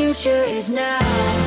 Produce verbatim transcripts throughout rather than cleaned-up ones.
future is now.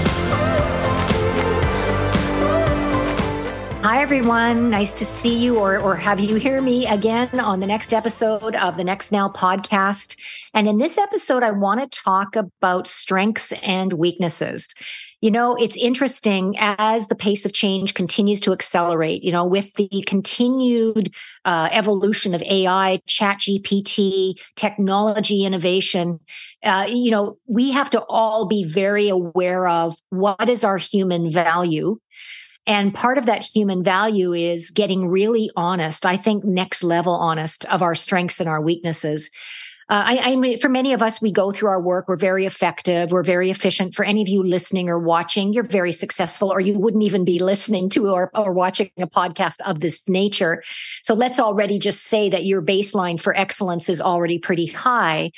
Hi, everyone. Nice to see you or, or have you hear me again on the next episode of the Next Now podcast. And in this episode, I want to talk about strengths and weaknesses. You know, it's interesting as the pace of change continues to accelerate, you know, with the continued uh, evolution of A I, Chat G P T, technology innovation, uh, you know, we have to all be very aware of what is our human value. And part of that human value is getting really honest, I think next level honest of our strengths and our weaknesses. Uh, I, I mean, for many of us, we go through our work. We're very effective. We're very efficient. For any of you listening or watching, you're very successful, or you wouldn't even be listening to or, or watching a podcast of this nature. So let's already just say that your baseline for excellence is already pretty high.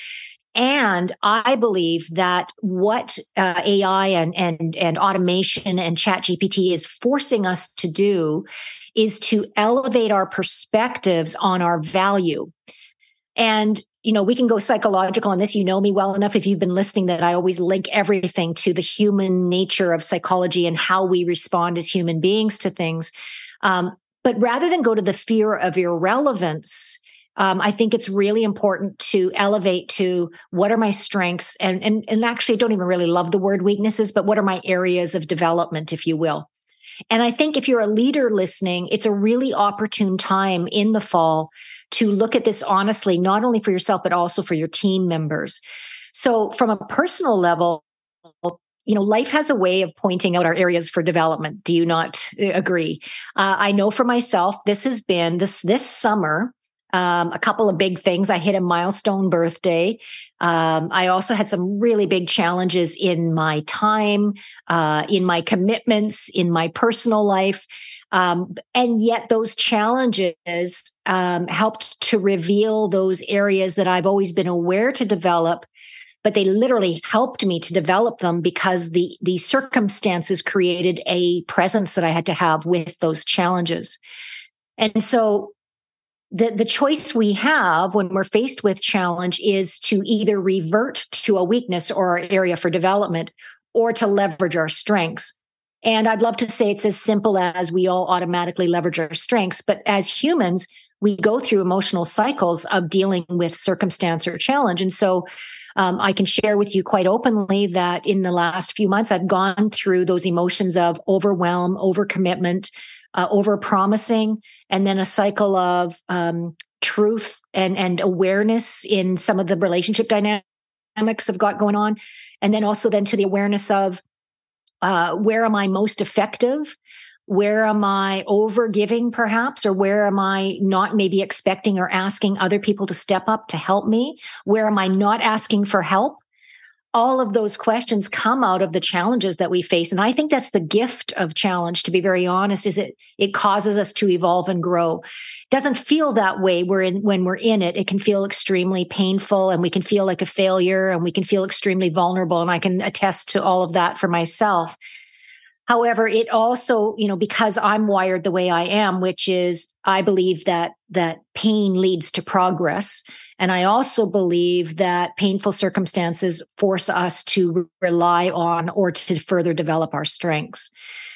And I believe that what uh, A I and, and, and automation and Chat G P T is forcing us to do is to elevate our perspectives on our value. And, you know, we can go psychological on this. You know me well enough if you've been listening that I always link everything to the human nature of psychology and how we respond as human beings to things. Um, but rather than go to the fear of irrelevance, Um, I think it's really important to elevate to what are my strengths and, and, and actually I don't even really love the word weaknesses, but what are my areas of development, if you will. And I think if you're a leader listening, it's a really opportune time in the fall to look at this honestly, not only for yourself, but also for your team members. So from a personal level, you know, life has a way of pointing out our areas for development. Do you not agree? Uh, I know for myself, this has been this, this summer, Um, a couple of big things. I hit a milestone birthday. Um, I also had some really big challenges in my time, uh, in my commitments, in my personal life. Um, and yet those challenges um, helped to reveal those areas that I've always been aware to develop, but they literally helped me to develop them because the, the circumstances created a presence that I had to have with those challenges. And so The, the choice we have when we're faced with challenge is to either revert to a weakness or our area for development or to leverage our strengths. And I'd love to say it's as simple as we all automatically leverage our strengths. But as humans, we go through emotional cycles of dealing with circumstance or challenge. And so um, I can share with you quite openly that in the last few months, I've gone through those emotions of overwhelm, overcommitment, Uh, over promising, and then a cycle of um, truth and, and awareness in some of the relationship dynamics I've got going on. And then also then to the awareness of uh, where am I most effective? Where am I over giving perhaps? Or where am I not maybe expecting or asking other people to step up to help me? Where am I not asking for help? All of those questions come out of the challenges that we face. And I think that's the gift of challenge, to be very honest, is it, it causes us to evolve and grow. It doesn't feel that way we're in, when we're in it. It can feel extremely painful and we can feel like a failure and we can feel extremely vulnerable. And I can attest to all of that for myself. However, it also, you know, because I'm wired the way I am, which is I believe that that pain leads to progress. And I also believe that painful circumstances force us to rely on or to further develop our strengths.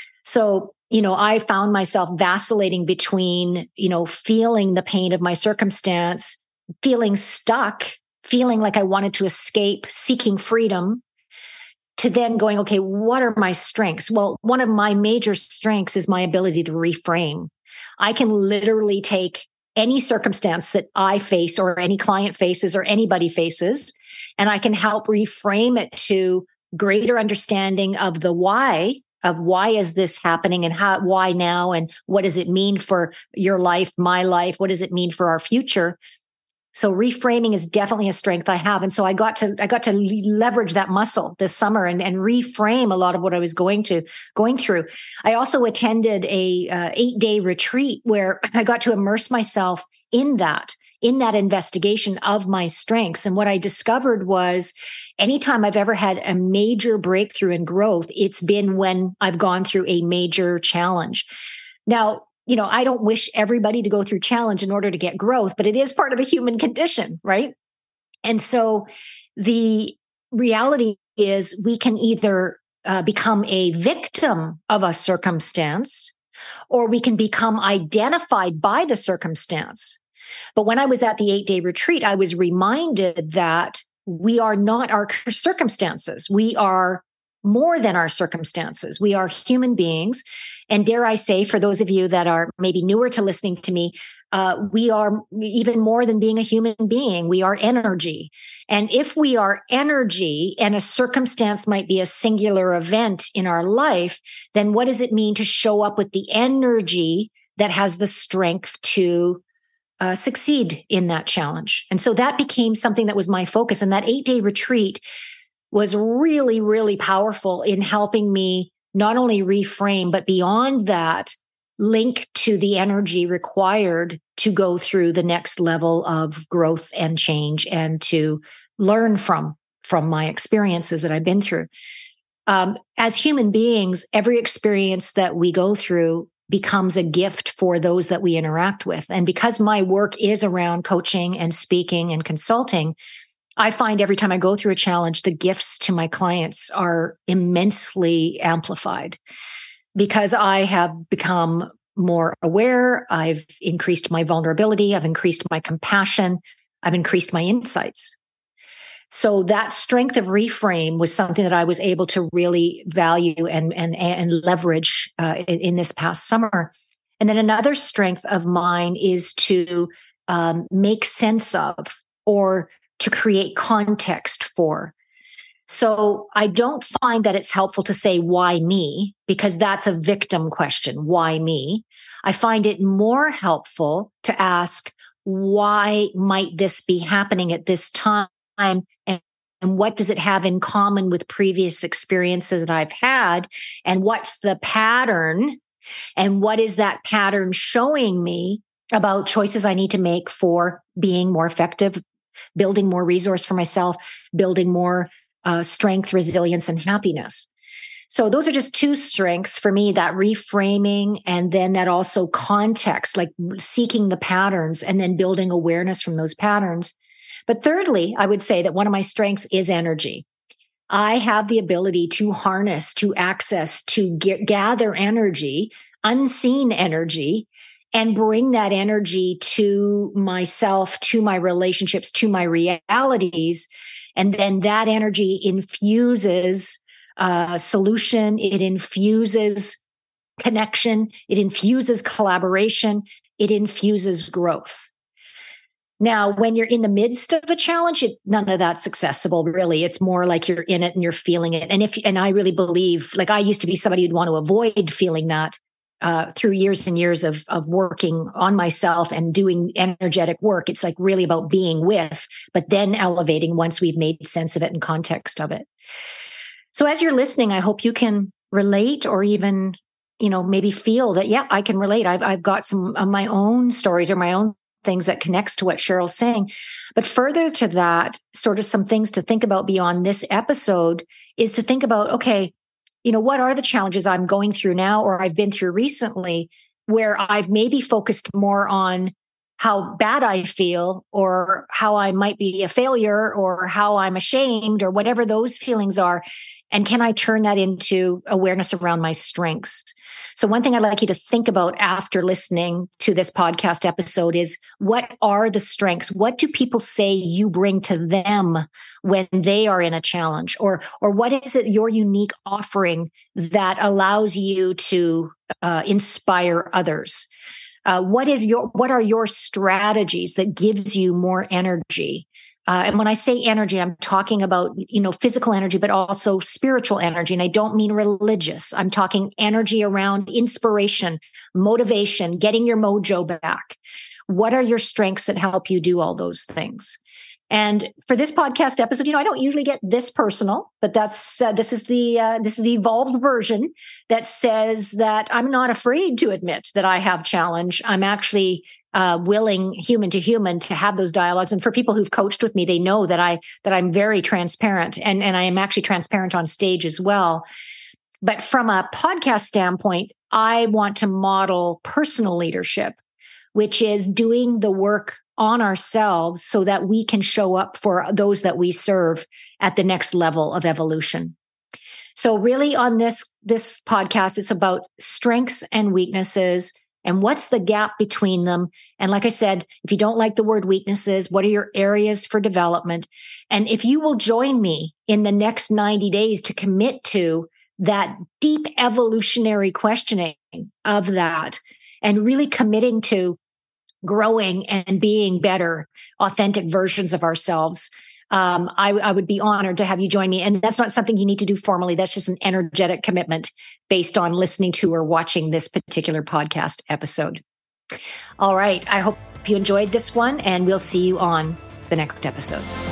So, you know, I found myself vacillating between, you know, feeling the pain of my circumstance, feeling stuck, feeling like I wanted to escape, seeking freedom, to then going, okay, what are my strengths? Well, one of my major strengths is my ability to reframe. I can literally take any circumstance that I face or any client faces or anybody faces, and I can help reframe it to greater understanding of the why, of why is this happening and how, why now, and what does it mean for your life, my life? What does it mean for our future? So reframing is definitely a strength I have. And so I got to, I got to leverage that muscle this summer and, and reframe a lot of what I was going to, going through. I also attended a uh, eight day retreat where I got to immerse myself in that, in that investigation of my strengths. And what I discovered was anytime I've ever had a major breakthrough in growth, it's been when I've gone through a major challenge. Now, you know, I don't wish everybody to go through challenge in order to get growth, but it is part of the human condition, right? And so the reality is we can either uh, become a victim of a circumstance, or we can become identified by the circumstance. But when I was at the eight-day retreat, I was reminded that we are not our circumstances. We are more than our circumstances. We are human beings. And dare I say, for those of you that are maybe newer to listening to me, uh, we are even more than being a human being. We are energy. And if we are energy and a circumstance might be a singular event in our life, then what does it mean to show up with the energy that has the strength to uh, succeed in that challenge? And so that became something that was my focus. And that eight-day retreat was really, really powerful in helping me not only reframe, but beyond that, link to the energy required to go through the next level of growth and change and to learn from, from my experiences that I've been through. Um, as human beings, every experience that we go through becomes a gift for those that we interact with. And because my work is around coaching and speaking and consulting, I find every time I go through a challenge, the gifts to my clients are immensely amplified because I have become more aware. I've increased my vulnerability. I've increased my compassion. I've increased my insights. So that strength of reframe was something that I was able to really value and, and, and leverage uh, in, in this past summer. And then another strength of mine is to um, make sense of or to create context for. So I don't find that it's helpful to say, why me? Because that's a victim question. Why me? I find it more helpful to ask, why might this be happening at this time? And, and what does it have in common with previous experiences that I've had? And what's the pattern? And what is that pattern showing me about choices I need to make for being more effective, building more resource for myself, building more uh, strength, resilience, and happiness. So those are just two strengths for me, that reframing and then that also context, like seeking the patterns and then building awareness from those patterns. But thirdly, I would say that one of my strengths is energy. I have the ability to harness, to access, to get, gather energy, unseen energy, and bring that energy to myself, to my relationships, to my realities. And then that energy infuses uh, solution. It infuses connection. It infuses collaboration. It infuses growth. Now, when you're in the midst of a challenge, it, none of that's accessible, really. It's more like you're in it and you're feeling it. And if, and I really believe, like I used to be somebody who'd want to avoid feeling that uh, through years and years of, of working on myself and doing energetic work. It's like really about being with, but then elevating once we've made sense of it and context of it. So as you're listening, I hope you can relate or even, you know, maybe feel that, yeah, I can relate. I've, I've got some of my own stories or my own things that connects to what Cheryl's saying. But further to that, sort of some things to think about beyond this episode is to think about, okay, you know, what are the challenges I'm going through now or I've been through recently where I've maybe focused more on how bad I feel or how I might be a failure or how I'm ashamed or whatever those feelings are. And can I turn that into awareness around my strengths? So one thing I'd like you to think about after listening to this podcast episode is, what are the strengths? What do people say you bring to them when they are in a challenge? Or, or what is it your unique offering that allows you to uh, inspire others? Uh, what is your, what are your strategies that gives you more energy? Uh, and when I say energy, I'm talking about, you know, physical energy, but also spiritual energy. And I don't mean religious. I'm talking energy around inspiration, motivation, getting your mojo back. What are your strengths that help you do all those things? And for this podcast episode, you know, I don't usually get this personal, but that's uh, this is the uh, this is the evolved version that says that I'm not afraid to admit that I have challenge. I'm actually uh, willing, human to human, to have those dialogues. And for people who've coached with me, they know that I that I'm very transparent, and and I am actually transparent on stage as well. But from a podcast standpoint, I want to model personal leadership, which is doing the work on ourselves so that we can show up for those that we serve at the next level of evolution. So really on this, this podcast, it's about strengths and weaknesses and what's the gap between them. And like I said, if you don't like the word weaknesses, what are your areas for development? And if you will join me in the next ninety days to commit to that deep evolutionary questioning of that and really committing to growing and being better, authentic versions of ourselves, um, I, I would be honored to have you join me. And that's not something you need to do formally. That's just an energetic commitment based on listening to or watching this particular podcast episode. All right. I hope you enjoyed this one, and we'll see you on the next episode.